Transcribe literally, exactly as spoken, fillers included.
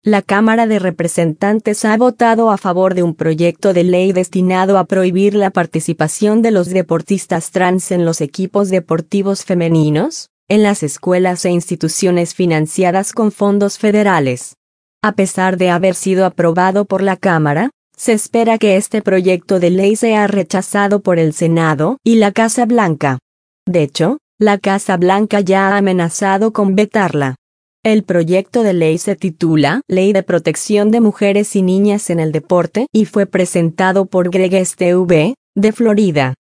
La Cámara de Representantes ha votado a favor de un proyecto de ley destinado a prohibir la participación de los deportistas trans en los equipos deportivos femeninos, en las escuelas e instituciones financiadas con fondos federales. A pesar de haber sido aprobado por la Cámara, se espera que este proyecto de ley sea rechazado por el Senado y la Casa Blanca. De hecho, la Casa Blanca ya ha amenazado con vetarla. El proyecto de ley se titula Ley de Protección de Mujeres y Niñas en el Deporte y fue presentado por Greg Steube, de Florida.